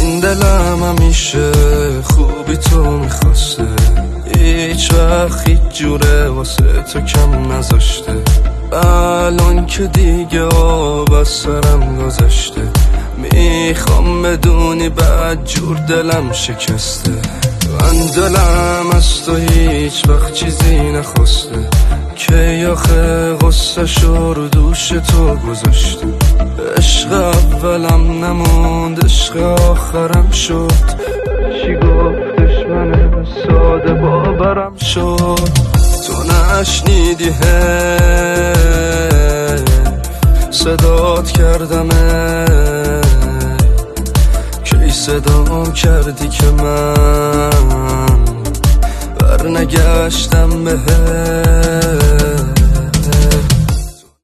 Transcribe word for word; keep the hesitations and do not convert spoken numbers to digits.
این دلم همیشه خوبی تو میخواسته، هیچ وقت هیچ جوره واسه تو کم نذاشته. الان که دیگه آب از سرم گذشته، میخوام بدونی بعد جور دلم شکسته. من دلم از تو هیچ وقت چیزی نخواسته، که آخه غصه شو رو دوش تو گذاشته. عشق اولم نموند، عشق آخرم شد، چی گفتش من ساده باورم شد. تو نشنیدی صدات کردم، کی صدام کردی که من برنگشتم بهت.